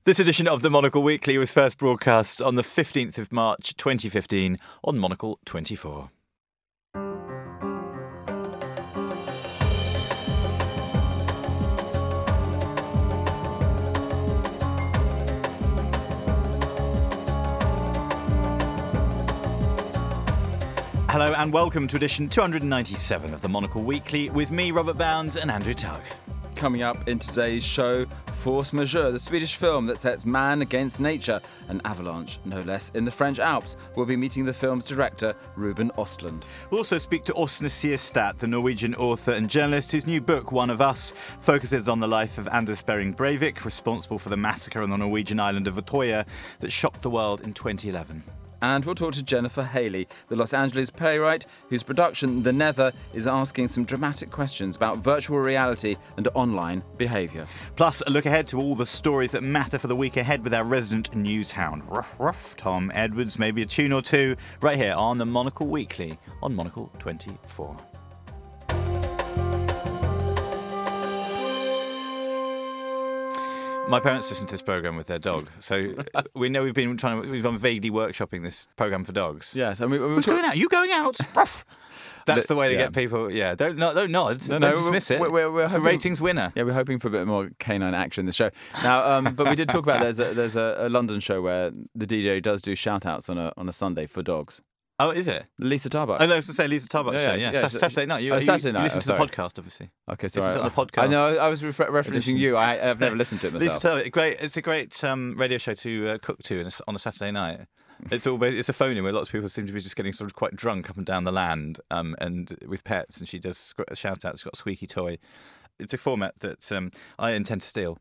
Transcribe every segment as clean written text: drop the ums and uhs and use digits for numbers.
This edition of the Monocle Weekly was first broadcast on the 15th of March 2015 on Monocle 24. Hello and welcome to edition 297 of the Monocle Weekly with me, Robert Bounds, and Andrew Tugg. Coming up in today's show, Force Majeure, the Swedish film that sets man against nature, an avalanche, no less, in the French Alps. We'll be meeting the film's director, Ruben Östlund. We'll also speak to Åsne Sierstad, the Norwegian author and journalist whose new book, One of Us, focuses on the life of Anders Behring Breivik, responsible for the massacre on the Norwegian island of Utøya that shocked the world in 2011. And we'll talk to Jennifer Haley, the Los Angeles playwright whose production, The Nether, is asking some dramatic questions about virtual reality and online behaviour. Plus, a look ahead to all the stories that matter for the week ahead with our resident news hound, ruff ruff, Tom Edwards, maybe a tune or two, right here on the Monocle Weekly on Monocle 24. My parents listen to this programme with their dog, so we know we've been vaguely workshopping this programme for dogs. Yes, and Who's going out? You going out? That's the way to get people. Yeah, don't nod. Don't dismiss it. It's a ratings winner. Yeah, we're hoping for a bit more canine action in the show. Now, but we did talk about there's a London show where the DJ does do shout outs on a Sunday for dogs. Oh, is it? Lisa Tarbuck. Oh, no, I was going to say Lisa Tarbuck show. Yeah. Saturday night. Saturday night. You listen to the podcast, obviously. Okay, sorry. On the podcast. I know. I was referencing you. I've never listened to it myself. Lisa Tarbuck, it's a great radio show to cook to on a Saturday night. It's a phone-in where lots of people seem to be just getting sort of quite drunk up and down the land, and with pets, and she does shout outs. She's got a squeaky toy. It's a format that I intend to steal.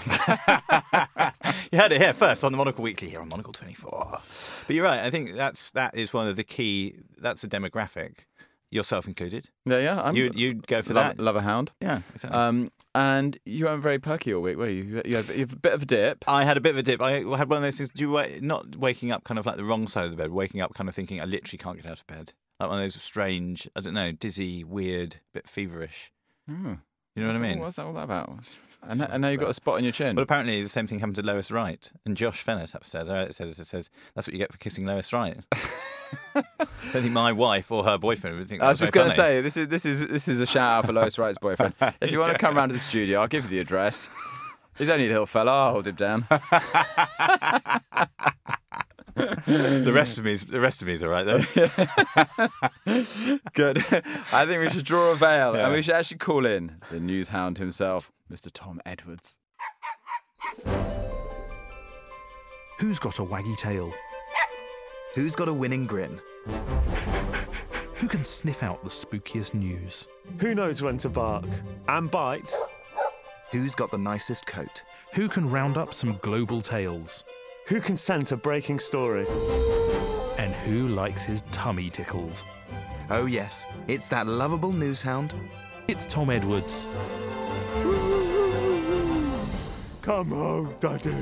You heard it here first on the Monocle Weekly here on Monocle 24. But you're right. I think that is one of the key. That's a demographic, yourself included. Yeah. You'd go for that. Love a hound. Yeah, exactly. And you weren't very perky all week, were you? You had a bit of a dip. I had a bit of a dip. I had one of those things. Not waking up kind of like the wrong side of the bed, waking up kind of thinking I literally can't get out of bed. Like one of those strange, I don't know, dizzy, weird, bit feverish. Mm. You know what I mean? What's that all about? And now you've got a spot on your chin. Well, apparently the same thing happened to Lois Wright and Josh Fennett upstairs. It says that's what you get for kissing Lois Wright. I don't think my wife or her boyfriend would think that. I was just going to say this is a shout out for Lois Wright's boyfriend. If you want to come round to the studio, I'll give you the address. He's only a little fella. I'll hold him down. The rest of me's all right though. Good. I think we should draw a veil and we should actually call in the news hound himself, Mr. Tom Edwards. Who's got a waggy tail? Who's got a winning grin? Who can sniff out the spookiest news? Who knows when to bark and bite? Who's got the nicest coat? Who can round up some global tales? Who can scent a breaking story? And who likes his tummy tickled? Oh yes, it's that lovable news hound. It's Tom Edwards. Come home, Daddy.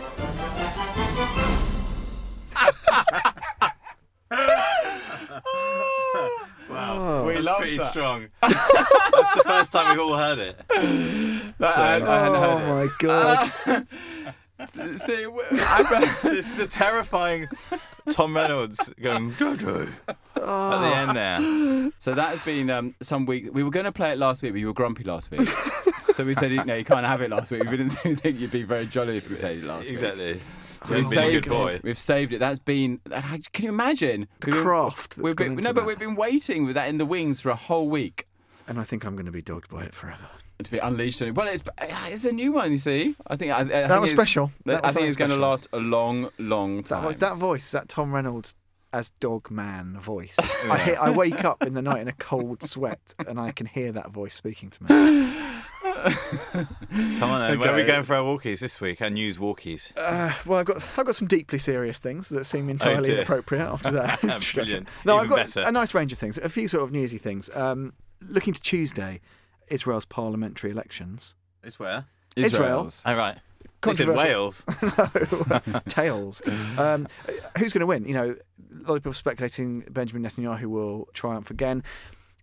Wow, We love pretty that. strong. That's the first time we've all heard it. I hadn't heard it. My God. See, This is a terrifying Tom Reynolds going Jojo at the end there. So that has been some week. We were going to play it last week, but you were grumpy last week. So we said, no, you can't have it last week. We didn't think you'd be very jolly if we played it last week. Exactly. So we've saved it. We've saved it. That's been. Can you imagine the craft? We've been waiting with that in the wings for a whole week, and I think I'm going to be dogged by it forever. To be unleashed. Well, it's a new one. You see, I think that was special. I think it's going to last a long, long time. That voice, that Tom Reynolds as dog man voice. I wake up in the night in a cold sweat, and I can hear that voice speaking to me. Come on then. Where are we going for our walkies this week? Our news walkies. Well, I've got some deeply serious things that seem entirely inappropriate after that. Brilliant. No, Even I've got better. a nice range of things. A few sort of newsy things. Looking to Tuesday, Israel's parliamentary elections. It's where? Israel. Oh, right. They said Wales. No, tails. Who's going to win? You know, a lot of people speculating Benjamin Netanyahu will triumph again.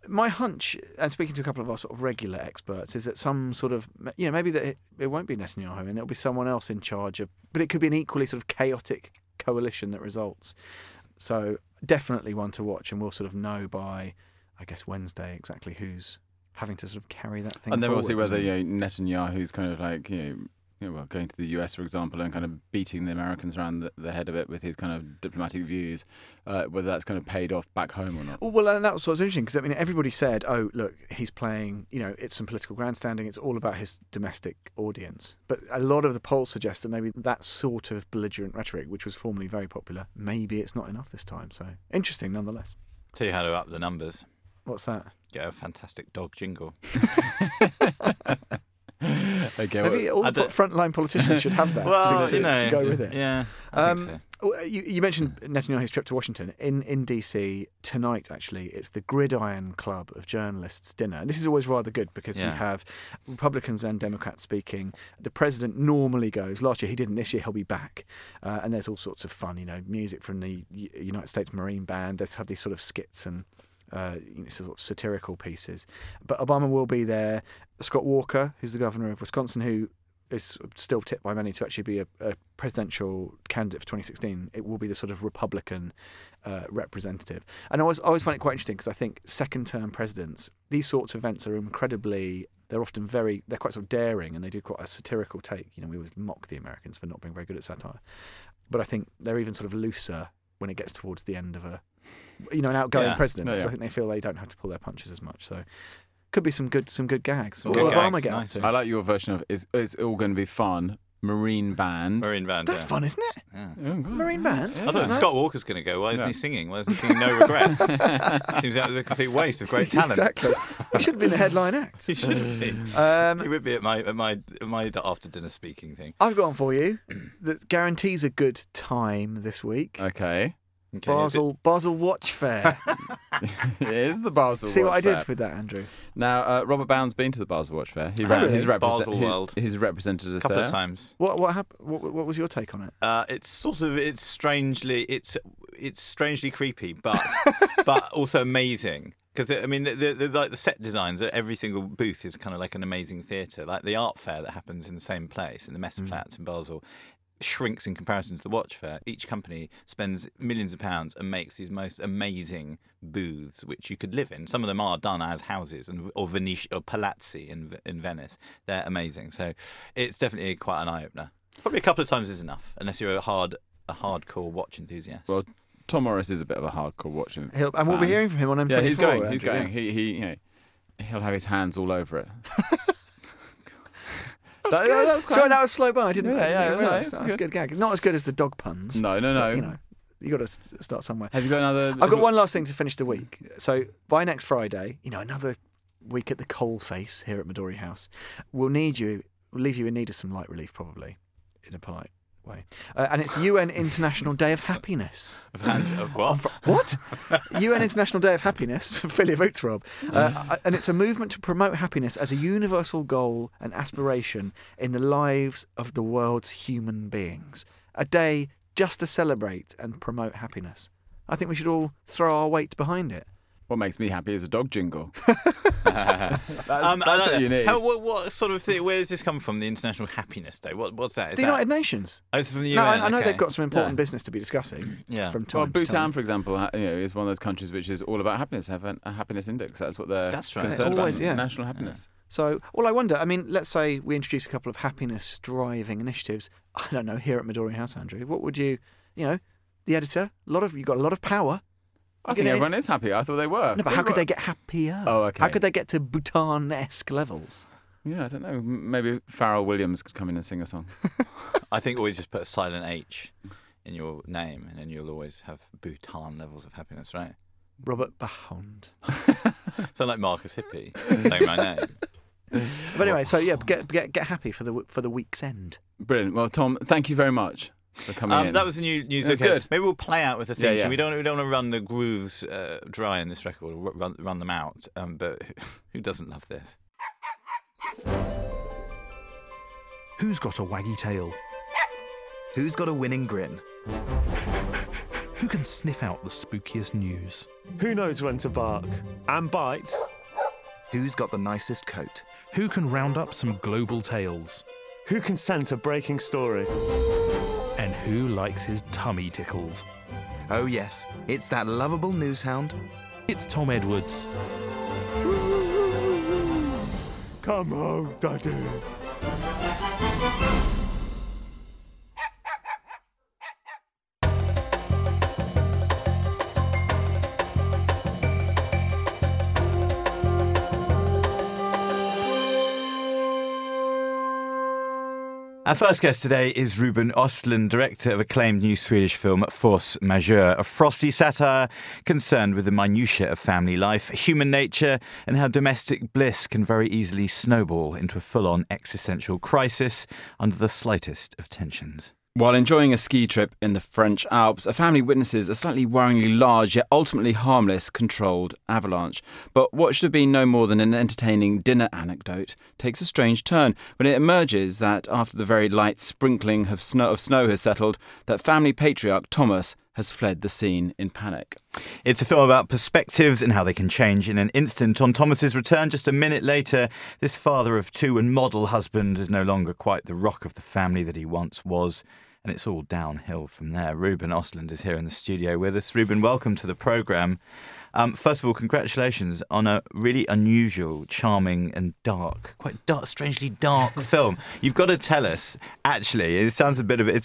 My hunch, and speaking to a couple of our sort of regular experts, is that some sort of, maybe that it won't be Netanyahu and it'll be someone else in charge of, but it could be an equally sort of chaotic coalition that results. So definitely one to watch, and we'll sort of know by, I guess, Wednesday exactly who's having to sort of carry that thing. And then we'll see forwards. whether Netanyahu's kind of like going to the US, for example, and kind of beating the Americans around the head of it with his kind of diplomatic views, whether that's kind of paid off back home or not. Well, and that was what's interesting, because everybody said, "Oh, look, he's playing. It's some political grandstanding. It's all about his domestic audience." But a lot of the polls suggest that maybe that sort of belligerent rhetoric, which was formerly very popular, maybe it's not enough this time. So interesting, nonetheless. Tell you how to up the numbers. What's that? Get a fantastic dog jingle. Okay, Maybe all the frontline politicians should have that to go with it. Yeah, I think so. You mentioned Netanyahu's trip to Washington. In DC tonight, actually, it's the Gridiron Club of Journalists dinner. And this is always rather good because you have Republicans and Democrats speaking. The president normally goes. Last year he didn't. This year he'll be back. And there's all sorts of fun, music from the United States Marine Band. Let's have these sort of skits and sort of satirical pieces. But Obama will be there. Scott Walker, who's the governor of Wisconsin, who is still tipped by many to actually be a presidential candidate for 2016. It will be the sort of Republican representative. And I always find it quite interesting because I think second-term presidents, these sorts of events are incredibly... They're often they're quite sort of daring, and they do quite a satirical take. We always mock the Americans for not being very good at satire. But I think they're even sort of looser when it gets towards the end of an outgoing president. Because I think they feel they don't have to pull their punches as much. So could be some good gags. What will Obama get up to? I like your version of it's all going to be fun. Marine Band. That's fun, isn't it? Yeah. Marine Band. I thought Scott Walker's going to go. Why isn't he singing? Why isn't he singing No Regrets? Seems like a complete waste of great talent. Exactly. He should have been the headline act. He should have been. He would be at my after dinner speaking thing. I've got one for you that guarantees a good time this week. Okay. Basel Watch Fair. It is the Basel See Watch what I Fair. did with that, Andrew? Robert Bound's been to the Basel Watch Fair. He's Baselworld. He's represented us A couple there. of times. What happened? What was your take on it? It's strangely creepy, but but also amazing. Because the set designs at every single booth is kind of like an amazing theatre. Like the art fair that happens in the same place in the Messeplatz in Basel shrinks in comparison to the watch fair. Each company spends millions of pounds and makes these most amazing booths which you could live in. Some of them are done as houses or Venetian or palazzi in Venice. They're amazing. So it's definitely quite an eye opener. Probably a couple of times is enough, unless you're a hardcore watch enthusiast. Well, Tom Morris is a bit of a hardcore watch fan. And we'll be hearing from him on M24. Yeah, he's going. Andrew, He's going. yeah. He'll have his hands all over it. That was quite... Sorry, that was slow by. I didn't realise. That was a good gag. Not as good as the dog puns. No. But, you got to start somewhere. Have you got another? I've got one last thing to finish the week. So by next Friday, another week at the coal face here at Midori House. We'll leave you in need of some light relief, probably, in a polite way. And it's UN International Day of Happiness. What? UN International Day of Happiness, Philly Votes Rob. And it's a movement to promote happiness as a universal goal and aspiration in the lives of the world's human beings. A day just to celebrate and promote happiness. I think we should all throw our weight behind it. What makes me happy is a dog jingle. That's what you need. What sort of thing? Where does this come from? The International Happiness Day. What's that? The United Nations. Oh, it's from the UN. No, I know okay. they've got some important business to be discussing. Yeah. From time Well, to Bhutan, time. for example, is one of those countries which is all about happiness. Have a happiness index. That's what they're concerned Always, about. yeah. National happiness. So, I wonder. Let's say we introduce a couple of happiness-driving initiatives. I don't know, here at Midori House, Andrew. What would you, the editor? You've got a lot of power. I think everyone is happy. I thought they were. No, but how could they get happier? Oh, okay. How could they get to Bhutan-esque levels? Yeah, I don't know. Maybe Pharrell Williams could come in and sing a song. I think always just put a silent H in your name, and then you'll always have Bhutan levels of happiness, right? Robert Bahond. Sound like Marcus Hippie saying my name. But anyway, so yeah, get happy for the week's end. Brilliant. Well, Tom, thank you very much for coming in. That was the news. It was good. Maybe we'll play out with the theme. Yeah. We don't want to run the grooves dry in this record, or run them out. But who doesn't love this? Who's got a waggy tail? Who's got a winning grin? Who can sniff out the spookiest news? Who knows when to bark and bite? Who's got the nicest coat? Who can round up some global tales? Who can scent a breaking story? And who likes his tummy tickled? Oh yes, it's that lovable news hound. It's Tom Edwards. Come home, Daddy. Our first guest today is Ruben Östlund, director of acclaimed new Swedish film Force Majeure, a frosty satire concerned with the minutiae of family life, human nature, and how domestic bliss can very easily snowball into a full-on existential crisis under the slightest of tensions. While enjoying a ski trip in the French Alps, a family witnesses a slightly worryingly large yet ultimately harmless controlled avalanche. But what should have been no more than an entertaining dinner anecdote takes a strange turn when it emerges that after the very light sprinkling of snow has settled, that family patriarch Thomas has fled the scene in panic. It's a film about perspectives and how they can change in an instant. On Thomas's return just a minute later, this father of two and model husband is no longer quite the rock of the family that he once was. And it's all downhill from there. Ruben Östlund is here in the studio with us. Ruben, welcome to the programme. First of all, congratulations on a really unusual, charming and quite dark, strangely dark film. You've got to tell us, actually, it's a bit of a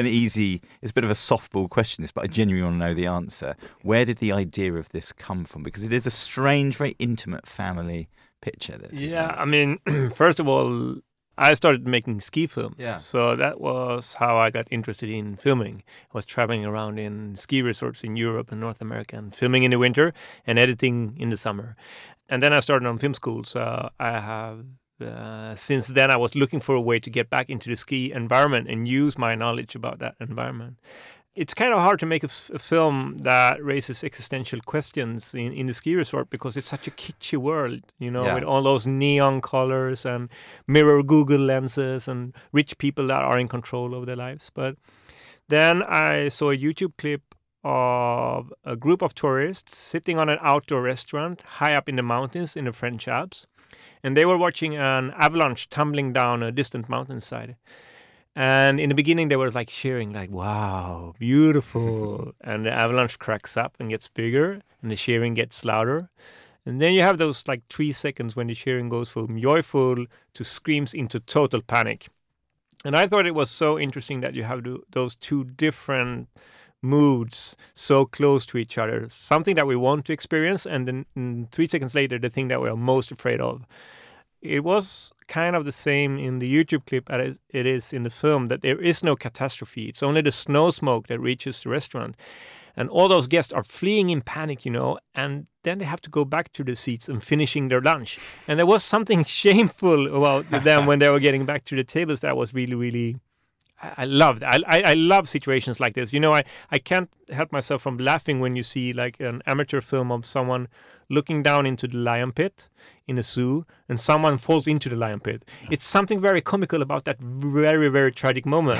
softball question, this, but I genuinely want to know the answer. Where did the idea of this come from? Because it is a strange, very intimate family picture. I mean, first of all, I started making ski films. Yeah. So that was how I got interested in filming. I was traveling around in ski resorts in Europe and North America and filming in the winter and editing in the summer. And then I started on film school. So I have, since then, I was looking for a way to get back into the ski environment and use my knowledge about that environment. It's kind of hard to make a film that raises existential questions in the ski resort because it's such a kitschy world, with all those neon colors and mirror Google lenses and rich people that are in control of their lives. But then I saw a YouTube clip of a group of tourists sitting on an outdoor restaurant high up in the mountains in the French Alps. And they were watching an avalanche tumbling down a distant mountainside. And in the beginning, they were like cheering, like, wow, beautiful. And the avalanche cracks up and gets bigger, and the cheering gets louder. And then you have those like 3 seconds when the cheering goes from joyful to screams into total panic. And I thought it was so interesting that you have those two different moods so close to each other. Something that we want to experience, and then 3 seconds later, the thing that we are most afraid of. It was kind of the same in the YouTube clip as it is in the film, that there is no catastrophe. It's only the snow smoke that reaches the restaurant. And all those guests are fleeing in panic, and then they have to go back to the seats and finishing their lunch. And there was something shameful about them when they were getting back to the tables that was really, really... I loved. I love situations like this. I can't help myself from laughing when you see like an amateur film of someone looking down into the lion pit in a zoo and someone falls into the lion pit. It's something very comical about that very, very tragic moment.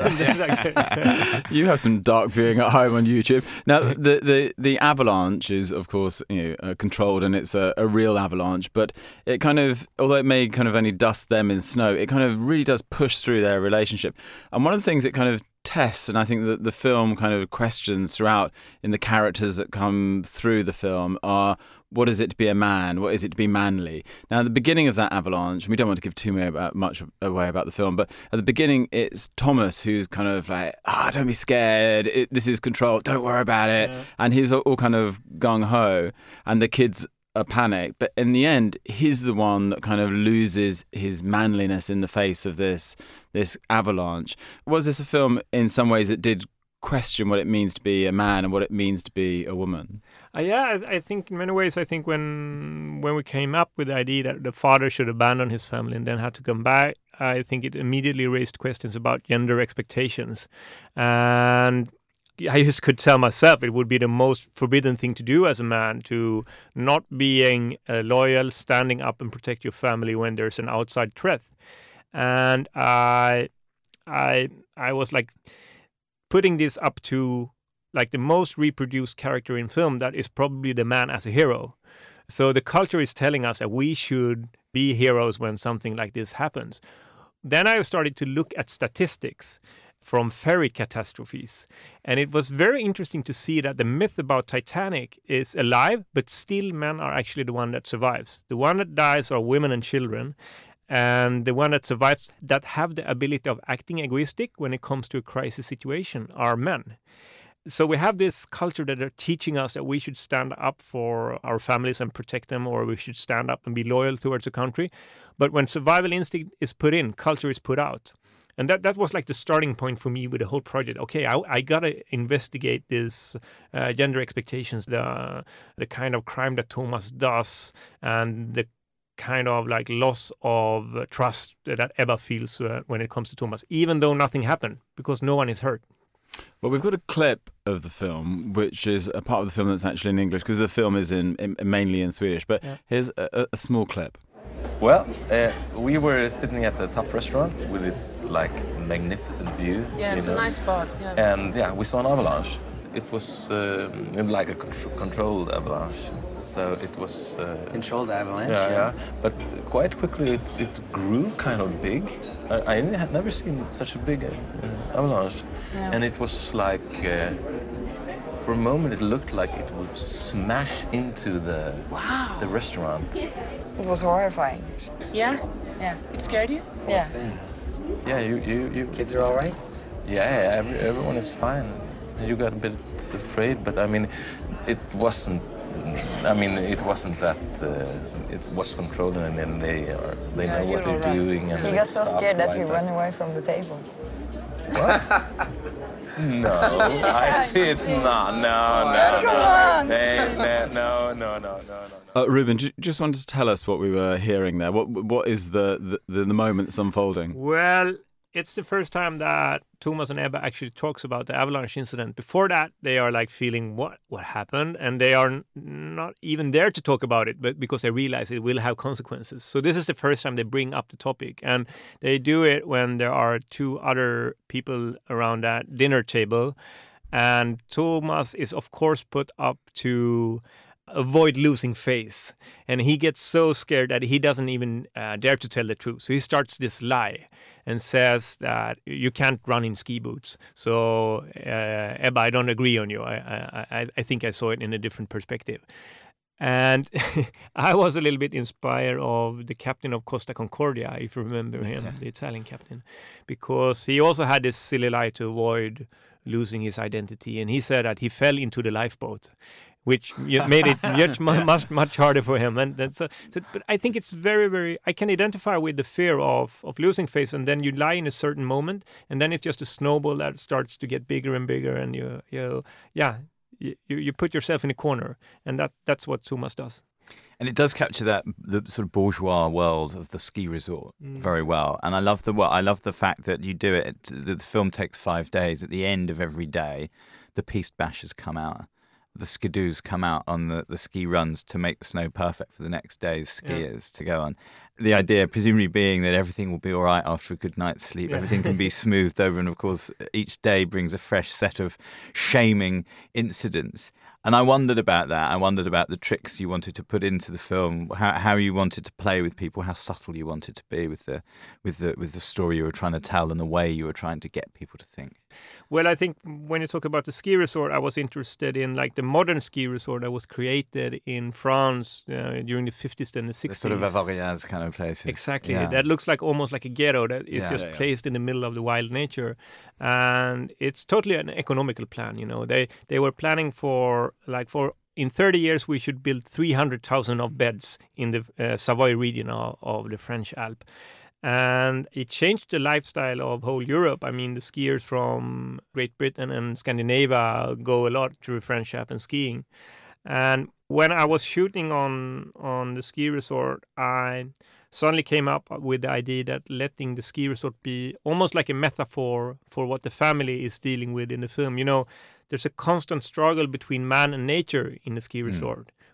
You have some dark viewing at home on YouTube. Now, the avalanche is, of course, controlled, and it's a real avalanche, but it kind of, although it may kind of only dust them in snow, it kind of really does push through their relationship. And one of the things it kind of tests, and I think that the film kind of questions throughout in the characters that come through the film are, what is it to be a man? What is it to be manly? Now, at the beginning of that avalanche, we don't want to give too much away about the film, but at the beginning, it's Thomas who's kind of like, don't be scared. This is control. Don't worry about it. Yeah. And he's all kind of gung-ho, and the kids are panicked. But in the end, he's the one that kind of loses his manliness in the face of this avalanche. Was this a film, in some ways, that did question what it means to be a man and what it means to be a woman? I think in many ways, when we came up with the idea that the father should abandon his family and then had to come back, I think it immediately raised questions about gender expectations. And I just could tell myself it would be the most forbidden thing to do as a man, to not being loyal, standing up and protect your family when there's an outside threat. And I was like putting this up to like the most reproduced character in film, that is probably the man as a hero. So the culture is telling us that we should be heroes when something like this happens. Then I started to look at statistics from ferry catastrophes. And it was very interesting to see that the myth about Titanic is alive, but still men are actually the one that survives. The one that dies are women and children. And the one that survives, that have the ability of acting egoistic when it comes to a crisis situation, are men. So we have this culture that are teaching us that we should stand up for our families and protect them, or we should stand up and be loyal towards the country. But when survival instinct is put in, culture is put out. And that was like the starting point for me with the whole project. Okay, I got to investigate this gender expectations, the kind of crime that Thomas does, and the kind of like loss of trust that Ebba feels when it comes to Thomas, even though nothing happened, because no one is hurt. Well, we've got a clip of the film, which is a part of the film that's actually in English, because the film is mainly in Swedish. But here's a small clip. Well, we were sitting at the top restaurant with this like magnificent view. Yeah, it's a nice spot. Yeah. And yeah, we saw an avalanche. It was like a controlled avalanche. So it was Controlled avalanche. Yeah. But quite quickly it grew kind of big. I had never seen such a big avalanche, and it was like for a moment it looked like it would smash into the restaurant. It was horrifying. Yeah? Yeah. It scared you? Yeah. Yeah, you Kids are all right? Yeah, everyone is fine. You got a bit afraid, but I mean, it wasn't. I mean, it wasn't that. It was controlled, and then they know what they're doing. And He got so scared that he ran away from the table. What? No, I did not. No. Come on. No. Ruben, just wanted to tell us what we were hearing there. What is the moment that's unfolding? Well, it's the first time that Thomas and Ebba actually talks about the avalanche incident. Before that, they are like feeling what happened, and they are not even there to talk about it, but because they realize it will have consequences. So this is the first time they bring up the topic, and they do it when there are two other people around that dinner table, and Thomas is of course put up to avoid losing face, and he gets so scared that he doesn't even dare to tell the truth. So he starts this lie and says that you can't run in ski boots. So Ebba, I don't agree on you. I think I saw it in a different perspective. And I was a little bit inspired of the captain of Costa Concordia, if you remember him, the Italian captain, because he also had this silly lie to avoid losing his identity, and he said that he fell into the lifeboat, which made it much harder for him. And that's but I think it's very, very. I can identify with the fear of losing face, and then you lie in a certain moment, and then it's just a snowball that starts to get bigger and bigger, and you put yourself in a corner, and that's what Thomas does. And it does capture the sort of bourgeois world of the ski resort very well. And I love the fact that you do it. The film takes 5 days. At the end of every day, the piste bashers come out. The skidoos come out on the ski runs to make the snow perfect for the next day's skiers to go on. The idea presumably being that everything will be all right after a good night's sleep. Everything can be smoothed over. And of course, each day brings a fresh set of shaming incidents. And I wondered about that. I wondered about the tricks you wanted to put into the film, how you wanted to play with people, how subtle you wanted to be with the story you were trying to tell and the way you were trying to get people to think. Well, I think when you talk about the ski resort, I was interested in like the modern ski resort that was created in France during the 50s and the 60s. The sort of Avoriaz kind of places. Exactly. Yeah. That looks like almost like a ghetto that is placed in the middle of the wild nature. And it's totally an economical plan, you know. They were planning for in 30 years we should build 300,000 of beds in the Savoy region of the French Alps. And it changed the lifestyle of whole Europe. I mean, the skiers from Great Britain and Scandinavia go a lot to the French Alps and skiing. And when I was shooting on the ski resort, I suddenly came up with the idea that letting the ski resort be almost like a metaphor for what the family is dealing with in the film. You know, there's a constant struggle between man and nature in the ski resort,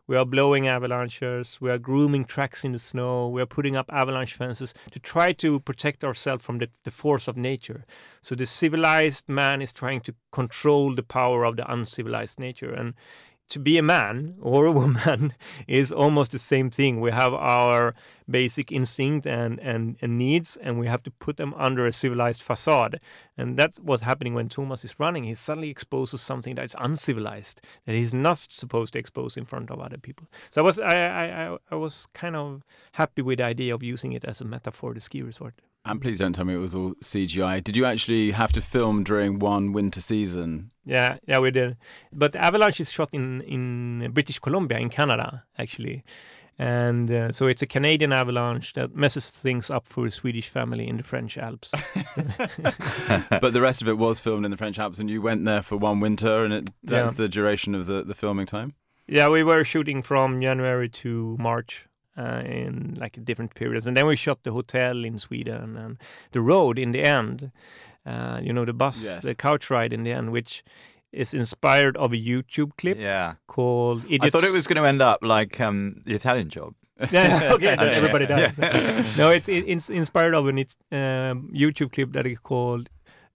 We are blowing avalanches. We are grooming tracks in the snow. We are putting up avalanche fences to try to protect ourselves from the force of nature. So the civilized man is trying to control the power of the uncivilized nature. And to be a man or a woman is almost the same thing. We have our basic instinct and needs, and we have to put them under a civilized facade. And that's what's happening when Thomas is running. He suddenly exposes something that's uncivilized, that he's not supposed to expose in front of other people. So I was kind of happy with the idea of using it as a metaphor, the ski resort. And please don't tell me it was all CGI. Did you actually have to film during one winter season? Yeah, we did. But Avalanche is shot in British Columbia, in Canada, actually. And so it's a Canadian avalanche that messes things up for a Swedish family in the French Alps. But the rest of it was filmed in the French Alps, and you went there for one winter, and that's the duration of the filming time? Yeah, we were shooting from January to March. In like different periods, and then we shot the hotel in Sweden and the road in the end. The bus, the couch ride in the end, which is inspired of a YouTube clip called Idiots. I thought it was going to end up like The Italian Job. Yeah, okay, everybody does. Yeah. No, it's inspired of an YouTube clip that is called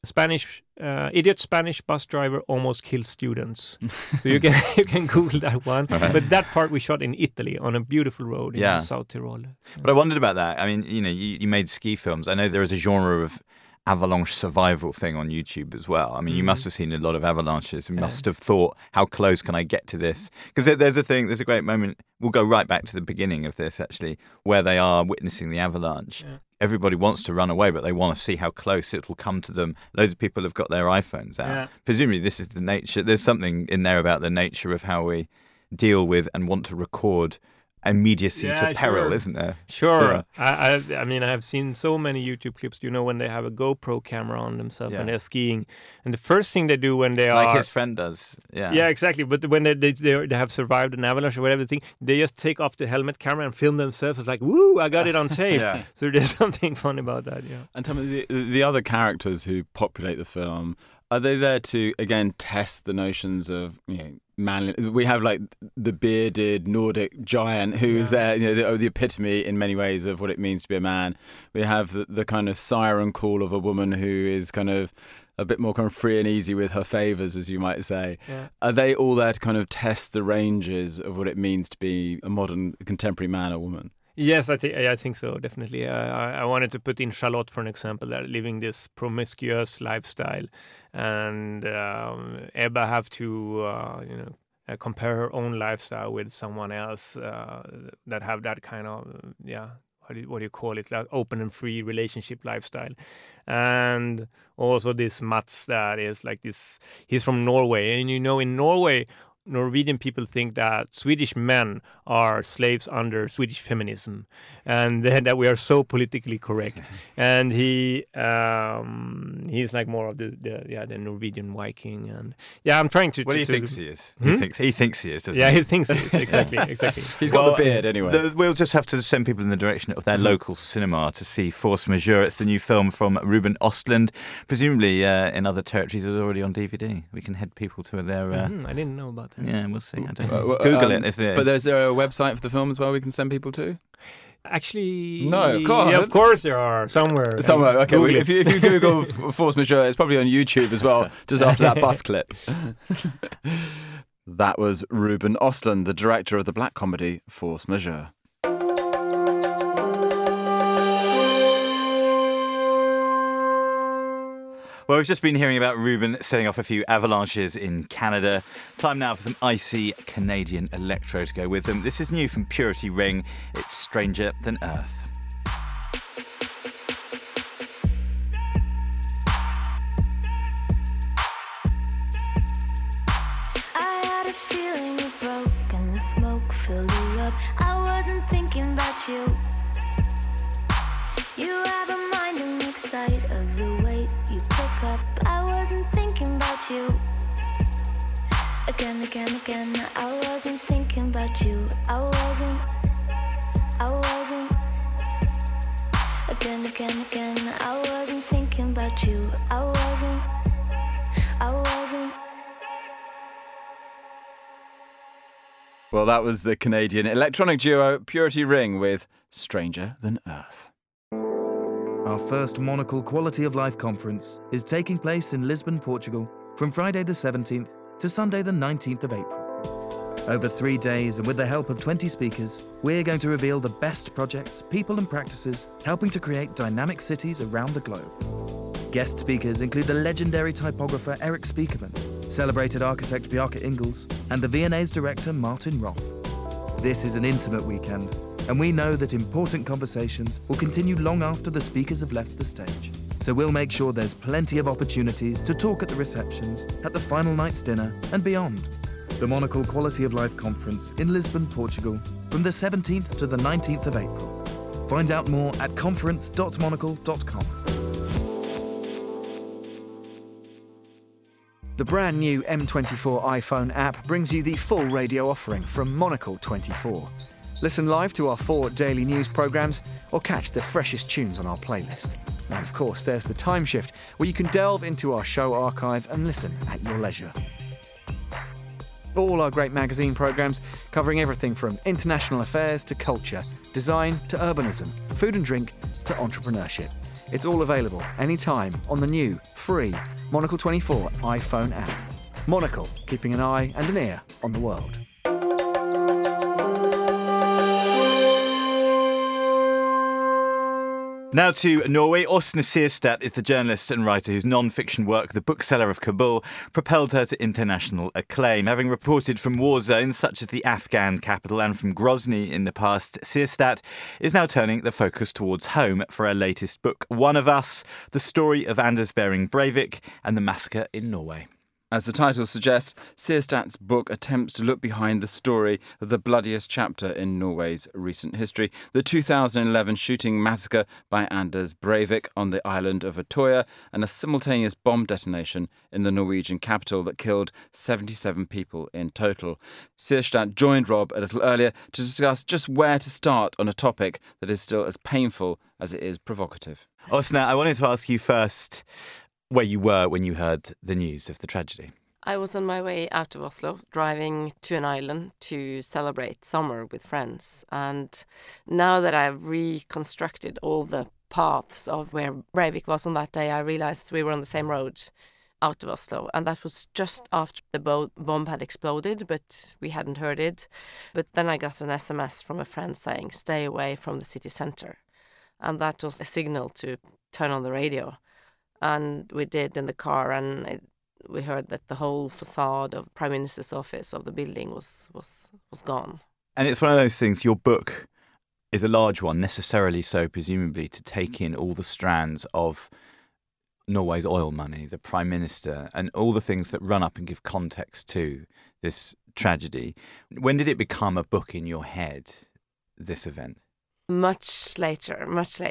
Idiot Spanish bus driver almost kills students. So you can Google that one. But that part we shot in Italy on a beautiful road in South Tyrol. But I wondered about that. I mean, you made ski films. I know there is a genre of avalanche survival thing on YouTube as well. I mean, you must have seen a lot of avalanches and must have thought, how close can I get to this? Because there's a great moment, we'll go right back to the beginning of this actually, where they are witnessing the avalanche. Yeah. Everybody wants to run away, but they want to see how close it will come to them. Loads of people have got their iPhones out. Yeah. Presumably this is the nature, there's something in there about the nature of how we deal with and want to record immediacy to peril, isn't there? Sure. Yeah. I mean, I have seen so many YouTube clips, when they have a GoPro camera on themselves and they're skiing. And the first thing they do when they like his friend does. Yeah. Yeah, exactly. But when they have survived an avalanche or whatever thing, they just take off the helmet camera and film themselves. It's like, woo, I got it on tape. So there's something fun about that, And tell me, the other characters who populate the film, are they there to, again, test the notions of, manly? We have like the bearded Nordic giant who is there, the epitome in many ways of what it means to be a man. We have the kind of siren call of a woman who is kind of a bit more kind of free and easy with her favours, as you might say. Yeah. Are they all there to kind of test the ranges of what it means to be a modern contemporary man or woman? Yes, I think so, definitely. I wanted to put in Charlotte, for an example, that living this promiscuous lifestyle, and Ebba have to, compare her own lifestyle with someone else that have that kind of, what do you call it, like open and free relationship lifestyle. And also this Mats that is like this, he's from Norway, and in Norway, Norwegian people think that Swedish men are slaves under Swedish feminism, and that we are so politically correct. And he's like more of the Norwegian Viking, and I'm trying to. Well, he thinks he is. He thinks he is. Doesn't he? He thinks he is. Exactly. He's got the beard anyway. We'll just have to send people in the direction of their local cinema to see Force Majeure. It's the new film from Ruben Östlund. Presumably in other territories, it's already on DVD. We can head people to their. I didn't know about that. Yeah, we'll see. I don't know. Google it. But is there a website for the film as well we can send people to? Actually, no, God. Yeah, of course there are somewhere. Okay, well, if you Google Force Majeure, it's probably on YouTube as well, just after that bus clip. That was Ruben Östlund, the director of the black comedy Force Majeure. Well, we've just been hearing about Ruben setting off a few avalanches in Canada. Time now for some icy Canadian electro to go with them. This is new from Purity Ring. It's Stranger Than Earth. I had a feeling you broke and the smoke filled you up. I wasn't thinking about you. You have a mind to make sight of the weight you pick up. I wasn't thinking about you. Again, I wasn't thinking about you. I wasn't. Again, I wasn't thinking about you. I wasn't. Well, that was the Canadian electronic duo Purity Ring with Stranger Than Earth. Our first Monocle Quality of Life conference is taking place in Lisbon, Portugal, from Friday the 17th to Sunday the 19th of April. Over 3 days and with the help of 20 speakers, we're going to reveal the best projects, people and practices helping to create dynamic cities around the globe. Guest speakers include the legendary typographer Eric Spiekerman, celebrated architect Bjarke Ingels, and the V&A's director Martin Roth. This is an intimate weekend, and we know that important conversations will continue long after the speakers have left the stage. So we'll make sure there's plenty of opportunities to talk at the receptions, at the final night's dinner, and beyond. The Monocle Quality of Life Conference in Lisbon, Portugal, from the 17th to the 19th of April. Find out more at conference.monocle.com. The brand new M24 iPhone app brings you the full radio offering from Monocle 24. Listen live to our 4 daily news programmes or catch the freshest tunes on our playlist. And of course, there's the Time Shift, where you can delve into our show archive and listen at your leisure. All our great magazine programmes covering everything from international affairs to culture, design to urbanism, food and drink to entrepreneurship. It's all available anytime on the new, free Monocle 24 iPhone app. Monocle, keeping an eye and an ear on the world. Now to Norway. Åsne Seierstad is the journalist and writer whose non-fiction work, The Bookseller of Kabul, propelled her to international acclaim. Having reported from war zones such as the Afghan capital and from Grozny in the past, Seierstad is now turning the focus towards home for her latest book, One of Us, the story of Anders Behring Breivik and the massacre in Norway. As the title suggests, Seierstad's book attempts to look behind the story of the bloodiest chapter in Norway's recent history, the 2011 shooting massacre by Anders Breivik on the island of Utøya, and a simultaneous bomb detonation in the Norwegian capital that killed 77 people in total. Seierstad joined Rob a little earlier to discuss just where to start on a topic that is still as painful as it is provocative. Åsne, I wanted to ask you first where you were when you heard the news of the tragedy. I was on my way out of Oslo, driving to an island to celebrate summer with friends. And now that I've reconstructed all the paths of where Breivik was on that day, I realized we were on the same road out of Oslo. And that was just after the bomb had exploded, but we hadn't heard it. But then I got an SMS from a friend saying, stay away from the city centre. And that was a signal to turn on the radio. And we did in the car, and we heard that the whole facade of Prime Minister's office of the building was gone. And it's one of those things, your book is a large one, necessarily so, presumably, to take in all the strands of Norway's oil money, the Prime Minister, and all the things that run up and give context to this tragedy. When did it become a book in your head, this event? Much later,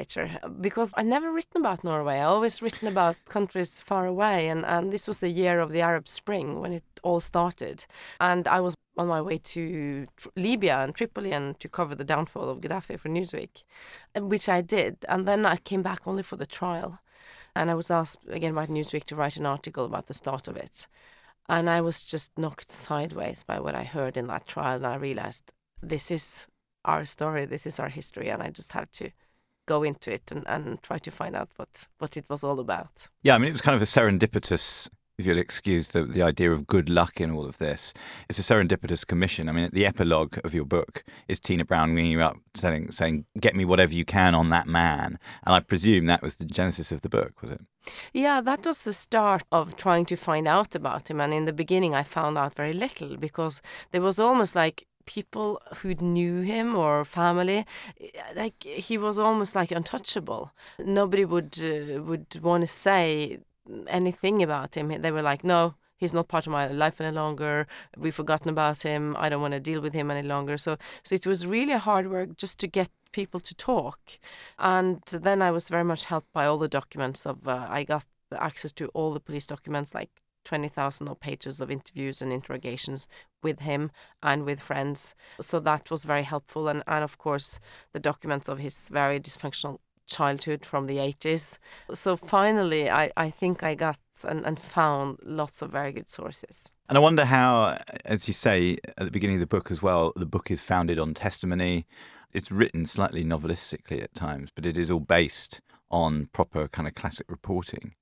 because I never written about Norway. I always written about countries far away, and this was the year of the Arab Spring when it all started. And I was on my way to Libya and Tripoli and to cover the downfall of Gaddafi for Newsweek, which I did. And then I came back only for the trial. And I was asked again by Newsweek to write an article about the start of it. And I was just knocked sideways by what I heard in that trial, and I realized this is our story, this is our history, and I just have to go into it and try to find out what it was all about. Yeah, I mean, it was kind of a serendipitous, if you'll excuse the idea of good luck in all of this. It's a serendipitous commission. I mean, the epilogue of your book is Tina Brown ringing you up saying, get me whatever you can on that man. And I presume that was the genesis of the book, was it? Yeah, that was the start of trying to find out about him. And in the beginning, I found out very little because there was almost like people who knew him or family, like he was almost like untouchable. Nobody would want to say anything about him. They were like, no, he's not part of my life any longer. We've forgotten about him. I don't want to deal with him any longer. So it was really hard work just to get people to talk. And then I was very much helped by all the documents of, I got access to all the police documents, like 20,000 pages of interviews and interrogations with him and with friends. So that was very helpful. And of course, the documents of his very dysfunctional childhood from the 80s. So finally, I think I got and found lots of very good sources. And I wonder how, as you say at the beginning of the book as well, the book is founded on testimony. It's written slightly novelistically at times, but it is all based on proper kind of classic reporting.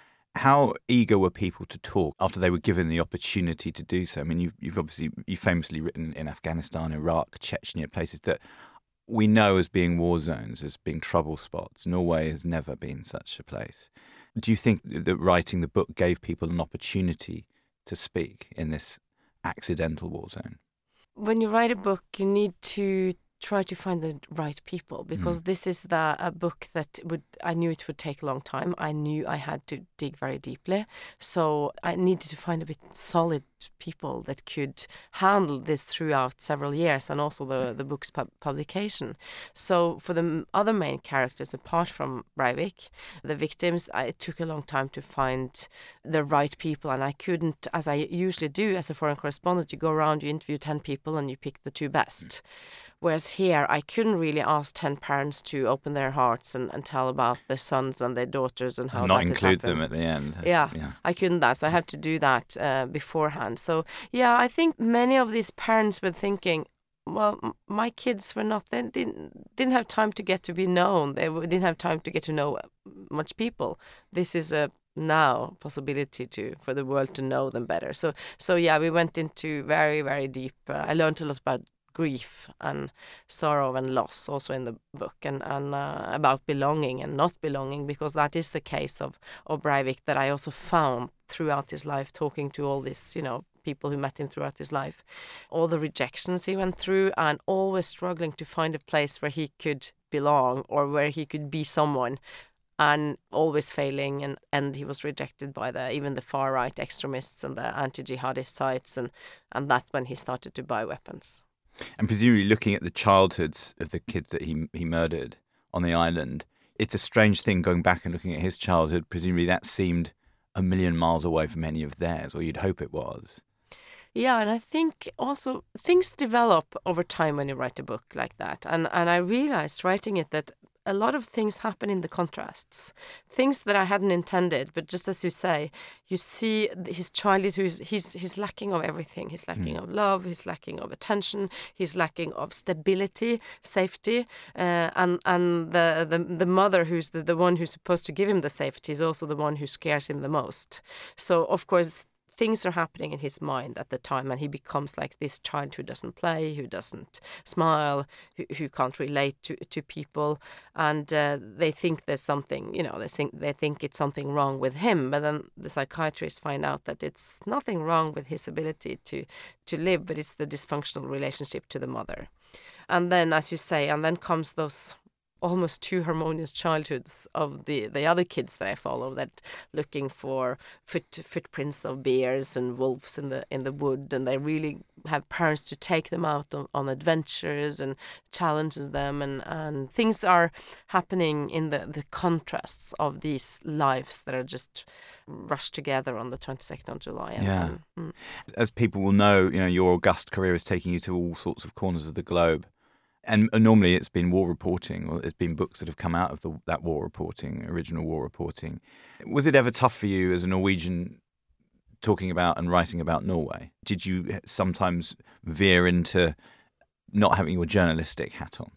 How eager were people to talk after they were given the opportunity to do so? I mean, you've famously written in Afghanistan, Iraq, Chechnya, places that we know as being war zones, as being trouble spots. Norway has never been such a place. Do you think that writing the book gave people an opportunity to speak in this accidental war zone? When you write a book, you need to try to find the right people, because this is a book that I knew it would take a long time. I knew I had to dig very deeply. So I needed to find a bit solid people that could handle this throughout several years, and also the book's publication. So for the other main characters, apart from Breivik, the victims, it took a long time to find the right people, and I couldn't, as I usually do as a foreign correspondent, you go around, you interview 10 people and you pick the 2 best. Whereas here, I couldn't really ask 10 parents to open their hearts and tell about their sons and their daughters and how and not include them at the end. Yeah, I couldn't that. So I had to do that beforehand. So, yeah, I think many of these parents were thinking, well, my kids were not, they didn't have time to get to be known. They didn't have time to get to know much people. This is a now possibility for the world to know them better. So yeah, we went into very, very deep. I learned a lot about grief and sorrow and loss also in the book, and about belonging and not belonging, because that is the case of Breivik that I also found throughout his life, talking to all these, people who met him throughout his life, all the rejections he went through, and always struggling to find a place where he could belong or where he could be someone, and always failing, and he was rejected by even the far-right extremists and the anti-jihadist sites, and that's when he started to buy weapons. And presumably looking at the childhoods of the kids that he murdered on the island, it's a strange thing going back and looking at his childhood. Presumably that seemed a million miles away from any of theirs, or you'd hope it was. Yeah, and I think also things develop over time when you write a book like that. And I realized writing it that a lot of things happen in the contrasts, things that I hadn't intended, but just as you say, you see his childhood, he's lacking of everything. He's lacking of love, he's lacking of attention, he's lacking of stability, safety, and the mother, who's the one who's supposed to give him the safety, is also the one who scares him the most. So, of course, things are happening in his mind at the time, and he becomes like this child who doesn't play, who doesn't smile, who can't relate to people, and they think there's something, they think it's something wrong with him, but then the psychiatrists find out that it's nothing wrong with his ability to live, but it's the dysfunctional relationship to the mother. And then, as you say, and then comes those almost too harmonious childhoods of the other kids that I follow, that looking for footprints of bears and wolves in the wood, and they really have parents to take them out on adventures and challenges them, and things are happening in the contrasts of these lives that are just rushed together on the 22nd of July. As people will know, your august career is taking you to all sorts of corners of the globe. And normally it's been war reporting, or there's been books that have come out of that war reporting, original war reporting. Was it ever tough for you as a Norwegian talking about and writing about Norway? Did you sometimes veer into not having your journalistic hat on?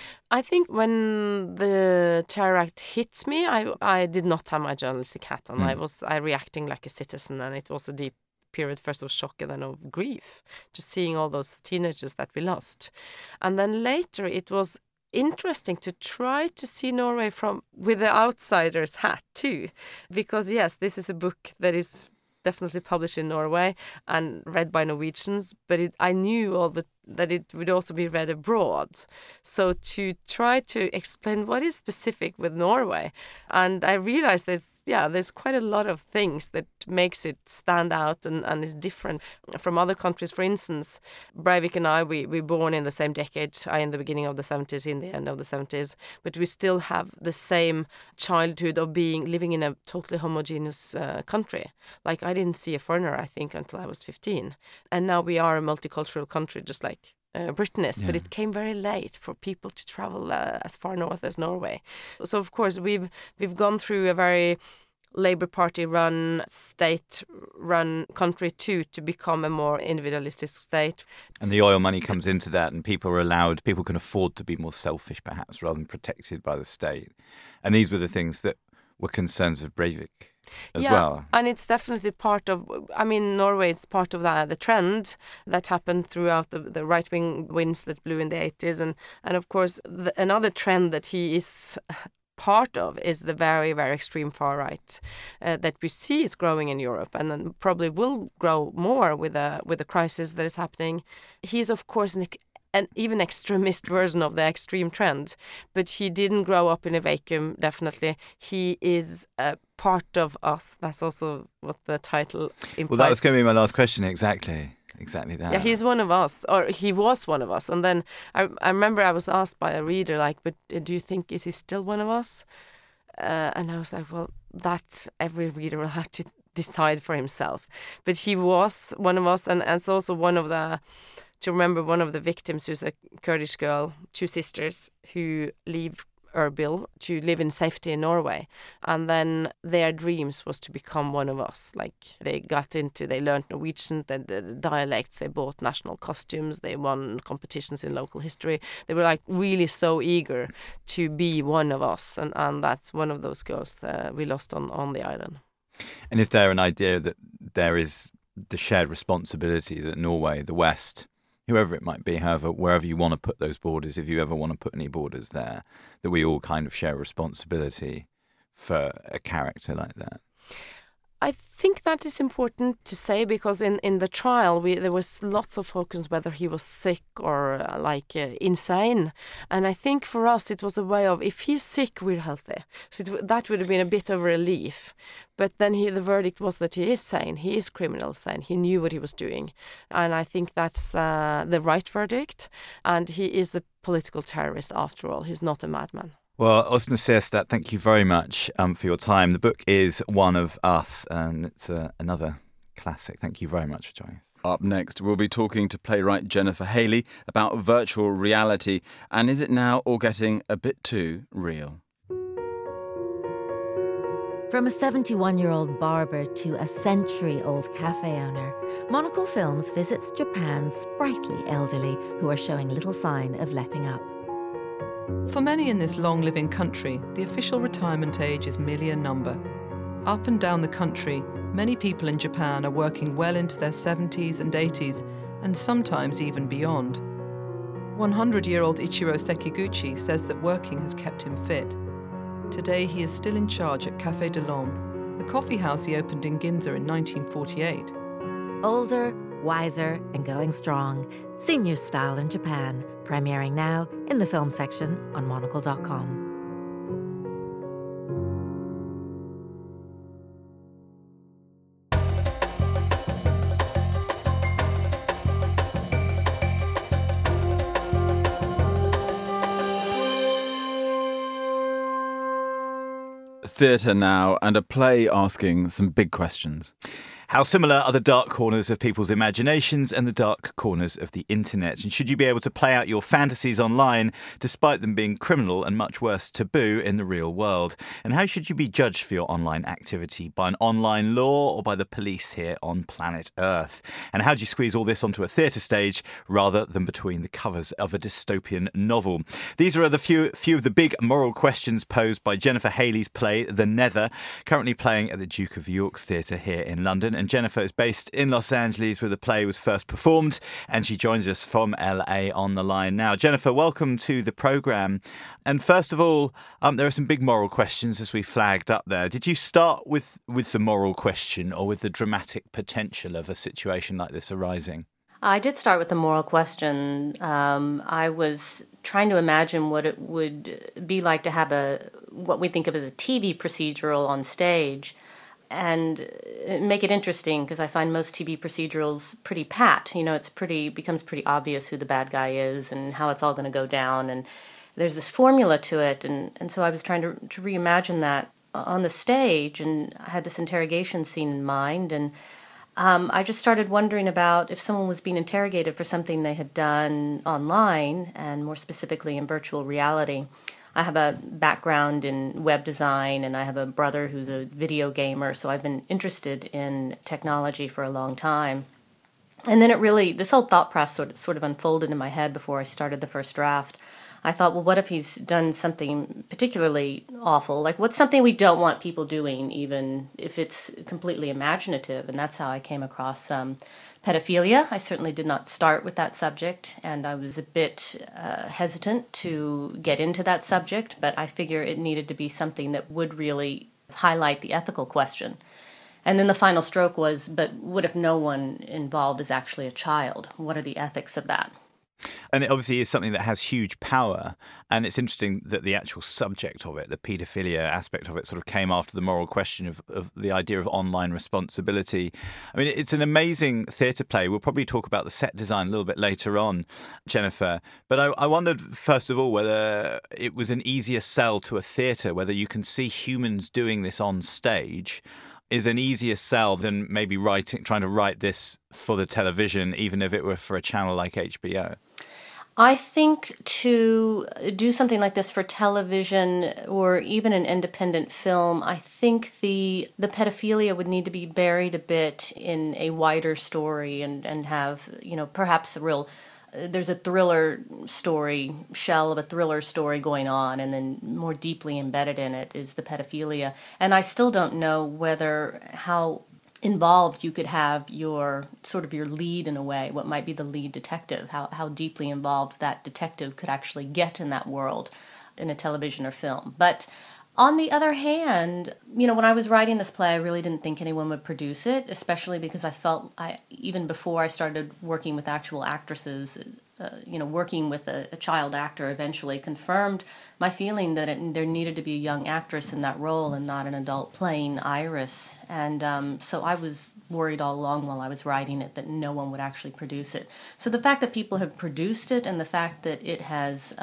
I think when the terror act hit me, I did not have my journalistic hat on. I reacting like a citizen, and it was a deep period, first of shock and then of grief, just seeing all those teenagers that we lost. And then later it was interesting to try to see Norway with the outsider's hat too, because yes, this is a book that is definitely published in Norway and read by Norwegians, but I knew that it would also be read abroad. So to try to explain what is specific with Norway, and I realized there's quite a lot of things that makes it stand out and is different from other countries. For instance, Breivik and I, we born in the same decade, I in the beginning of the 70s, in the end of the 70s, but we still have the same childhood of living in a totally homogeneous country. Like, I didn't see a foreigner, I think, until I was 15. And now we are a multicultural country, just like Britain is, but Yeah. it came very late for people to travel as far north as Norway. So of course we've gone through a very Labour Party-run, state-run country too, to become a more individualistic state. And the oil money comes into that, and people can afford to be more selfish, perhaps, rather than protected by the state. And these were the things that were concerns of Breivik as well. And it's definitely part of, Norway is part of the trend that happened throughout the right-wing winds that blew in the 80s. And of course, another trend that he is part of is the very, very extreme far right that we see is growing in Europe, and then probably will grow more with the crisis that is happening. He's of course an even extremist version of the extreme trend, but he didn't grow up in a vacuum. Definitely, he is a part of us. That's also what the title implies. Well, that was going to be my last question. Exactly that. Yeah, he's one of us, or he was one of us. And then I remember I was asked by a reader, like, but do you think, is he still one of us? And I was like, well, that every reader will have to decide for himself. But he was one of us, and it's also one of the victims, who's a Kurdish girl, 2 sisters who leave Erbil to live in safety in Norway, and then their dreams was to become one of us. Like they learned Norwegian, the dialects, they bought national costumes, they won competitions in local history. They were like really so eager to be one of us, and that's one of those girls we lost on the island. And is there an idea that there is the shared responsibility that Norway, the West, whoever it might be, however, wherever you want to put those borders, if you ever want to put any borders there, that we all kind of share responsibility for a character like that? I think that is important to say, because in the trial there was lots of focus whether he was sick or insane, and I think for us it was a way of, if he's sick, we're healthy. So that would have been a bit of relief. But then the verdict was that he is sane, he is criminal sane, he knew what he was doing, and I think that's the right verdict. And he is a political terrorist after all. He's not a madman. Well, Åsne Seierstad, thank you very much for your time. The book is One of Us, and it's another classic. Thank you very much for joining us. Up next, we'll be talking to playwright Jennifer Haley about virtual reality, and is it now all getting a bit too real? From a 71-year-old barber to a century-old cafe owner, Monocle Films visits Japan's sprightly elderly who are showing little sign of letting up. For many in this long-living country, the official retirement age is merely a number. Up and down the country, many people in Japan are working well into their 70s and 80s, and sometimes even beyond. 100-year-old Ichiro Sekiguchi says that working has kept him fit. Today he is still in charge at Café de l'Ombre, the coffee house he opened in Ginza in 1948. Older, wiser, and going strong. Senior Style in Japan, premiering now in the film section on monocle.com. Theatre now, and a play asking some big questions. How similar are the dark corners of people's imaginations and the dark corners of the internet? And should you be able to play out your fantasies online despite them being criminal and much worse taboo in the real world? And how should you be judged for your online activity? By an online law or by the police here on planet Earth? And how do you squeeze all this onto a theatre stage rather than between the covers of a dystopian novel? These are the few of the big moral questions posed by Jennifer Haley's play The Nether, currently playing at the Duke of York's Theatre here in London. And Jennifer is based in Los Angeles, where the play was first performed, and she joins us from LA on the line now. Jennifer, welcome to the programme. And first of all, there are some big moral questions, as we flagged up there. Did you start with the moral question or with the dramatic potential of a situation like this arising? I did start with the moral question. I was trying to imagine what it would be like to have what we think of as a TV procedural on stage, and make it interesting, because I find most TV procedurals pretty pat. You know, becomes pretty obvious who the bad guy is and how it's all going to go down, and there's this formula to it, and so I was trying to reimagine that on the stage, and I had this interrogation scene in mind, and I just started wondering about if someone was being interrogated for something they had done online, and more specifically in virtual reality. I have a background in web design, and I have a brother who's a video gamer, so I've been interested in technology for a long time. And then this whole thought process sort of unfolded in my head before I started the first draft. I thought, well, what if he's done something particularly awful? Like, what's something we don't want people doing, even if it's completely imaginative? And that's how I came across pedophilia. I certainly did not start with that subject, and I was a bit hesitant to get into that subject, but I figure it needed to be something that would really highlight the ethical question. And then the final stroke was, but what if no one involved is actually a child? What are the ethics of that? And it obviously is something that has huge power. And it's interesting that the actual subject of it, the paedophilia aspect of it, sort of came after the moral question of the idea of online responsibility. I mean, it's an amazing theatre play. We'll probably talk about the set design a little bit later on, Jennifer. But I wondered, first of all, whether it was an easier sell to a theatre, whether you can see humans doing this on stage is an easier sell than maybe trying to write this for the television, even if it were for a channel like HBO. I think to do something like this for television or even an independent film, I think the pedophilia would need to be buried a bit in a wider story and have, perhaps there's a thriller story, shell of a thriller story going on, and then more deeply embedded in it is the pedophilia. And I still don't know how involved you could have your lead in a way, what might be the lead detective, how deeply involved that detective could actually get in that world in a television or film. But on the other hand, when I was writing this play, I really didn't think anyone would produce it, especially because I felt even before I started working with actual actresses, working with a child actor eventually confirmed my feeling that there needed to be a young actress in that role and not an adult playing Iris. And so I was worried all along while I was writing it that no one would actually produce it. So the fact that people have produced it and the fact that it has,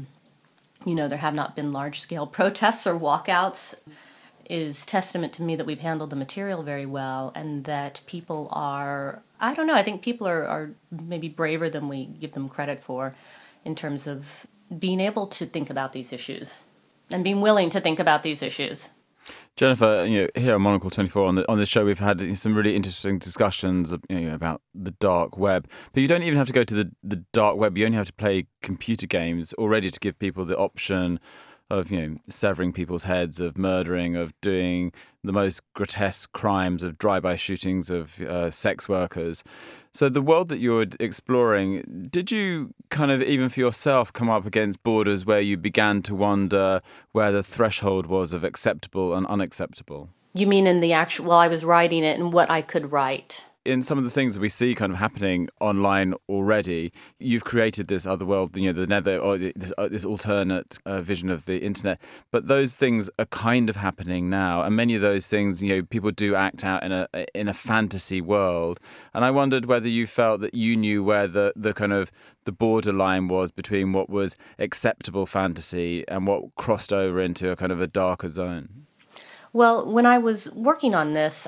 there have not been large-scale protests or walkouts is testament to me that we've handled the material very well and that people are, I think people are maybe braver than we give them credit for in terms of being able to think about these issues and being willing to think about these issues. Jennifer, here on Monocle 24 on the show, we've had some really interesting discussions about the dark web. But you don't even have to go to the dark web. You only have to play computer games already to give people the option of severing people's heads, of murdering, of doing the most grotesque crimes, of drive-by shootings of sex workers. So the world that you're exploring, did you kind of even for yourself come up against borders where you began to wonder where the threshold was of acceptable and unacceptable? You mean in the actual, while I was writing it and what I could write? In some of the things that we see kind of happening online already, you've created this other world, the nether, or this alternate vision of the internet. But those things are kind of happening now, and many of those things, people do act out in a fantasy world. And I wondered whether you felt that you knew where the kind of the borderline was between what was acceptable fantasy and what crossed over into a kind of a darker zone. Well, when I was working on this,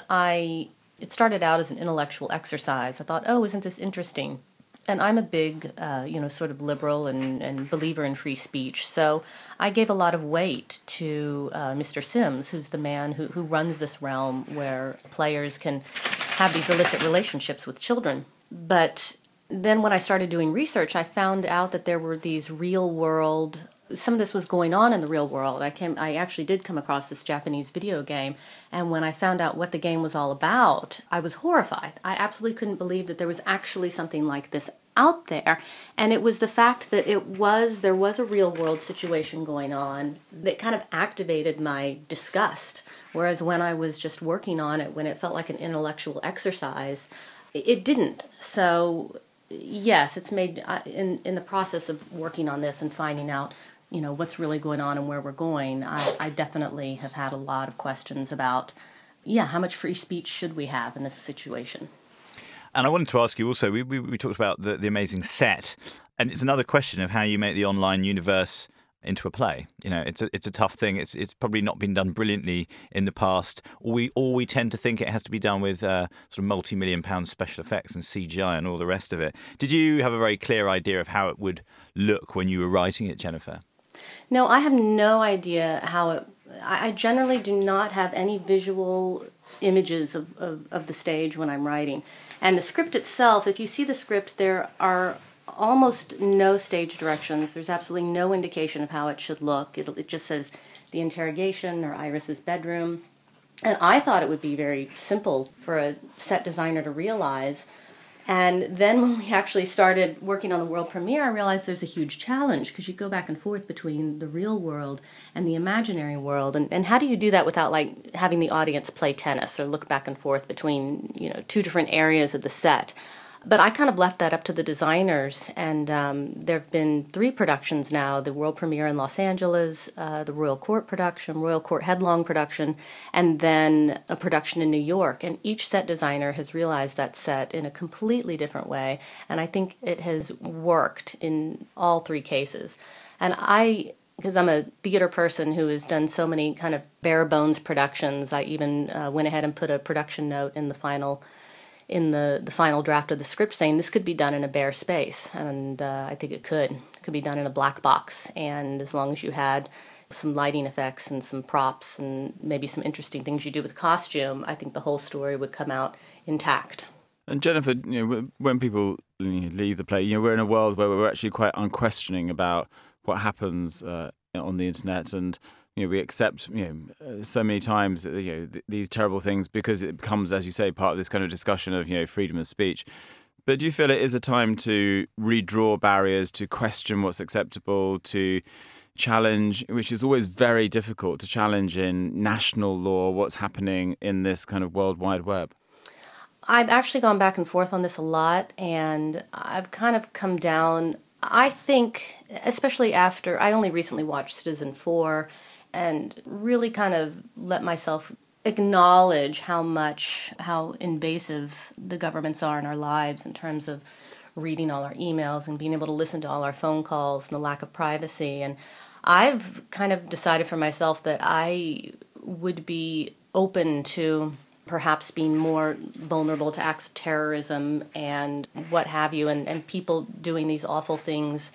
it started out as an intellectual exercise. I thought, isn't this interesting? And I'm a big, sort of liberal and believer in free speech. So I gave a lot of weight to Mr. Sims, who's the man who runs this realm where players can have these illicit relationships with children. But then when I started doing research, I found out that there were these real world, some of this was going on in the real world. I actually did come across this Japanese video game, and when I found out what the game was all about, I was horrified. I absolutely couldn't believe that there was actually something like this out there. And it was the fact that there was a real world situation going on that kind of activated my disgust. Whereas when I was just working on it, when it felt like an intellectual exercise, it didn't. So yes, it's made, in the process of working on this and finding out what's really going on and where we're going, I definitely have had a lot of questions about, how much free speech should we have in this situation? And I wanted to ask you also, we talked about the amazing set, and it's another question of how you make the online universe into a play. It's a tough thing. It's probably not been done brilliantly in the past. We tend to think it has to be done with sort of multi-million-pound special effects and CGI and all the rest of it. Did you have a very clear idea of how it would look when you were writing it, Jennifer? No, I have no idea how it... I generally do not have any visual images of the stage when I'm writing. And the script itself, if you see the script, there are almost no stage directions. There's absolutely no indication of how it should look. It just says the interrogation or Iris's bedroom. And I thought it would be very simple for a set designer to realize. And then when we actually started working on the world premiere, I realized there's a huge challenge because you go back and forth between the real world and the imaginary world. And how do you do that without like having the audience play tennis or look back and forth between, two different areas of the set? But I kind of left that up to the designers, and there have been 3 productions now, the world premiere in Los Angeles, the Royal Court production, Royal Court Headlong production, and then a production in New York. And each set designer has realized that set in a completely different way, and I think it has worked in all 3 cases. And because I'm a theater person who has done so many kind of bare bones productions, I even went ahead and put a production note in the final draft of the script saying this could be done in a bare space, and I think it could be done in a black box, and as long as you had some lighting effects and some props and maybe some interesting things you do with costume, I think the whole story would come out intact. And Jennifer, when people leave the play, we're in a world where we're actually quite unquestioning about what happens on the internet, and we accept so many times these terrible things because it becomes, as you say, part of this kind of discussion of freedom of speech. But do you feel it is a time to redraw barriers, to question what's acceptable, to challenge, which is always very difficult to challenge in national law, what's happening in this kind of World Wide Web? I've actually gone back and forth on this a lot, and I've kind of come down. I think, especially after I only recently watched Citizen 4, and really kind of let myself acknowledge how invasive the governments are in our lives in terms of reading all our emails and being able to listen to all our phone calls and the lack of privacy. And I've kind of decided for myself that I would be open to perhaps being more vulnerable to acts of terrorism and what have you, and people doing these awful things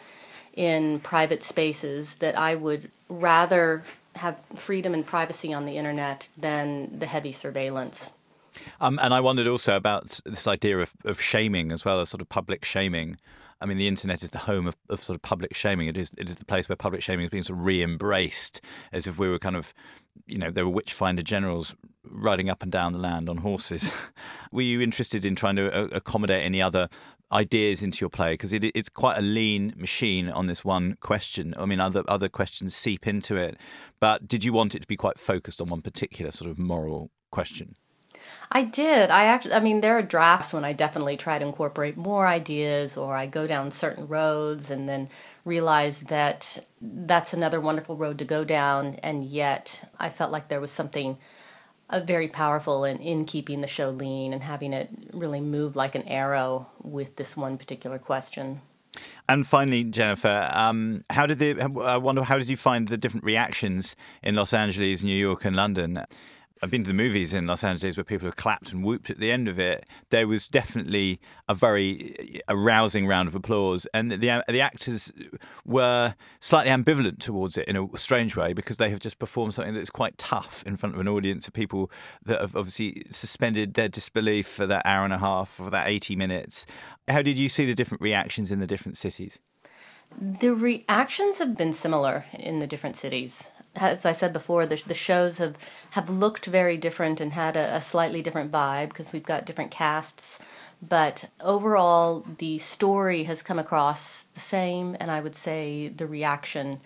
in private spaces, that I would rather have freedom and privacy on the internet than the heavy surveillance. And I wondered also about this idea of shaming as well, as sort of public shaming. I mean, the internet is the home of sort of public shaming. It is the place where public shaming is being sort of re-embraced, as if we were kind of, there were witchfinder generals riding up and down the land on horses. Were you interested in trying to accommodate any other ideas into your play? Because it's quite a lean machine on this one question. I mean, other questions seep into it. But did you want it to be quite focused on one particular sort of moral question? I did. I mean, there are drafts when I definitely try to incorporate more ideas, or I go down certain roads and then realize that that's another wonderful road to go down. And yet I felt like there was something very powerful in keeping the show lean and having it really move like an arrow with this one particular question. And finally, Jennifer, how did you find the different reactions in Los Angeles, New York, and London? I've been to the movies in Los Angeles where people have clapped and whooped at the end of it. There was definitely a very arousing round of applause, and the actors were slightly ambivalent towards it in a strange way, because they have just performed something that's quite tough in front of an audience of people that have obviously suspended their disbelief for that hour and a half, for that 80 minutes. How did you see the different reactions in the different cities? The reactions have been similar in the different cities. As I said before, the shows have looked very different and had a slightly different vibe because we've got different casts. But overall, the story has come across the same, and I would say the reaction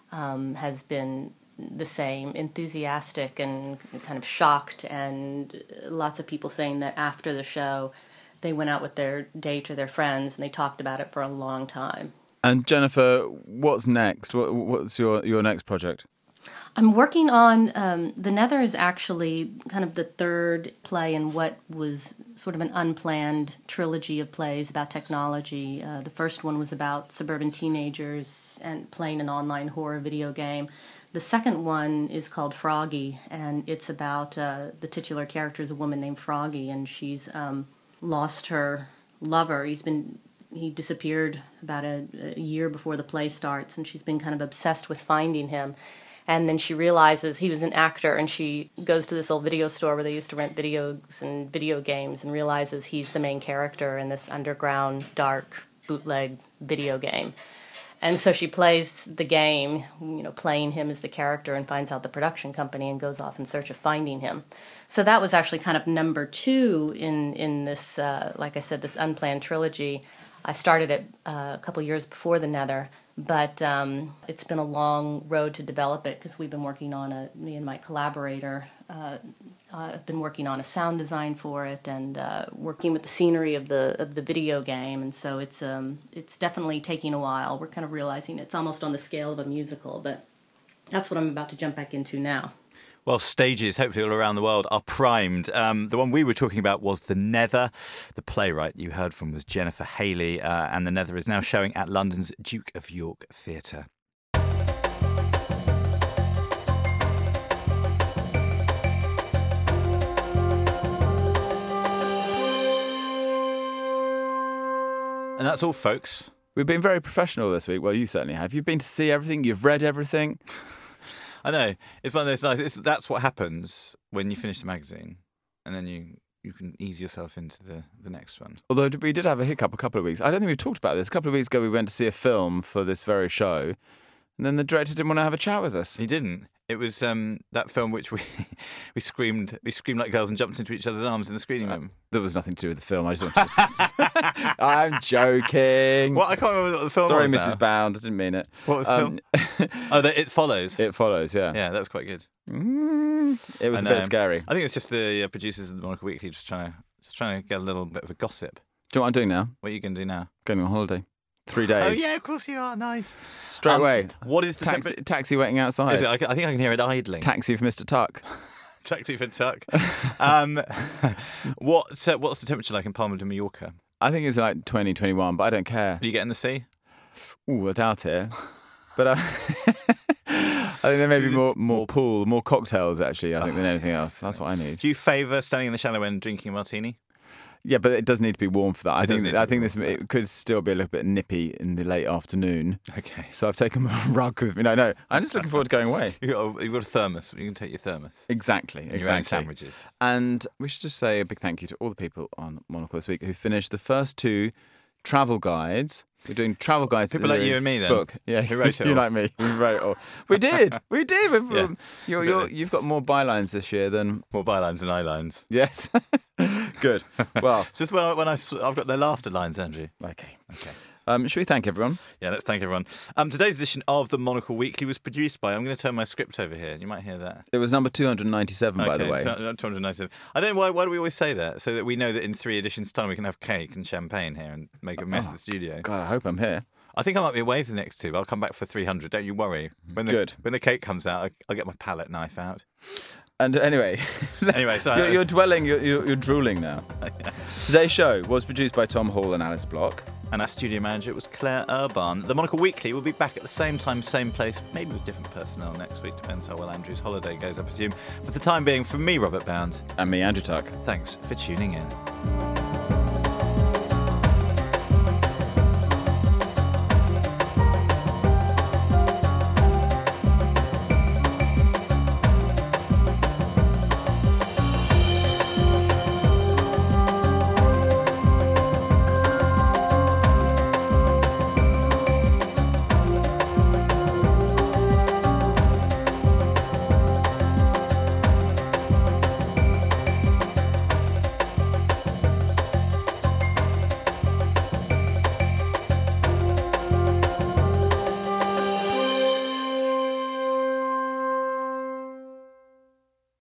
has been the same, enthusiastic and kind of shocked, and lots of people saying that after the show, they went out with their date or their friends and they talked about it for a long time. And Jennifer, what's next? What's your next project? I'm working on, The Nether is actually kind of the third play in what was sort of an unplanned trilogy of plays about technology. The first one was about suburban teenagers and playing an online horror video game. The second one is called Froggy, and it's about the titular character is a woman named Froggy, and she's lost her lover. He disappeared about a year before the play starts, and she's been kind of obsessed with finding him. And then she realizes he was an actor, and she goes to this old video store where they used to rent videos and video games, and realizes he's the main character in this underground, dark, bootleg video game. And so she plays the game, playing him as the character, and finds out the production company and goes off in search of finding him. So that was actually kind of number 2 in this, like I said, this unplanned trilogy. I started it a couple years before The Nether, but it's been a long road to develop it because we've been working on me and my collaborator, I've been working on a sound design for it and working with the scenery of the video game, and so it's definitely taking a while. We're kind of realizing it's almost on the scale of a musical, but that's what I'm about to jump back into now. Well, stages, hopefully all around the world, are primed. The one we were talking about was The Nether. The playwright you heard from was Jennifer Haley, and The Nether is now showing at London's Duke of York Theatre. And that's all, folks. We've been very professional this week. Well, you certainly have. You've been to see everything. You've read everything. I know. It's one of those nice... That's what happens when you finish the magazine, and then you can ease yourself into the next one. Although we did have a hiccup a couple of weeks. I don't think we've talked about this. A couple of weeks ago, we went to see a film for this very show, and then the director didn't want to have a chat with us. He didn't. It was that film which we screamed like girls and jumped into each other's arms in the screening room. There was nothing to do with the film. I just wanted to... I'm joking. What? I can't remember what the film Sorry, was. Mrs. Bound. I didn't mean it. What was the film? It Follows. It Follows, yeah. Yeah, that was quite good. It was a bit scary. I think it's just the producers of the Monocle Weekly just trying to get a little bit of a gossip. Do you know what I'm doing now? What are you going to do now? Going on holiday. 3 days. Oh, yeah, of course you are. Nice. Straight away. What is the taxi waiting outside? Is it? I think I can hear it idling. Taxi for Mr. Tuck. Taxi for Tuck. What's the temperature like in Palma de Mallorca? I think it's like 20, 21, but I don't care. Are you getting the sea? Ooh, I doubt it. But I think there may be more pool, more cocktails, actually, I think, than anything else. That's what I need. Do you favour standing in the shallow end drinking a martini? Yeah, but it does need to be warm for that. I think it could still be a little bit nippy in the late afternoon. Okay. So I've taken my rug with me. No, I'm just looking forward to going away. You've got a thermos. You can take your thermos. Exactly. Your own sandwiches. And we should just say a big thank you to all the people on Monocle this week who finished the first 2 travel guides. We're doing travel guides. People like you and me, then. Book. Yeah, who wrote it all? You like me. We wrote it all. We did. Yeah. You've got more bylines this year than... More bylines than eyelines. Yes. Good. Well... It's just when I've got the laughter lines, Andrew. Okay. Should we thank everyone? Yeah, let's thank everyone. Today's edition of the Monocle Weekly was produced by... I'm going to turn my script over here. You might hear that. It was number 297, by the way. 297. I don't know why do we always say that? So that we know that in 3 editions' time we can have cake and champagne here and make a mess of the studio. God, I hope I'm here. I think I might be away for the next 2, but I'll come back for 300. Don't you worry. When the cake comes out, I'll get my palette knife out. And anyway, so you're dwelling, you're drooling now. Yeah. Today's show was produced by Tom Hall and Alice Block. And our studio manager was Claire Urban. The Monocle Weekly will be back at the same time, same place, maybe with different personnel next week. Depends how well Andrew's holiday goes, I presume. For the time being, from me, Robert Bound. And me, Andrew Tuck. Thanks for tuning in.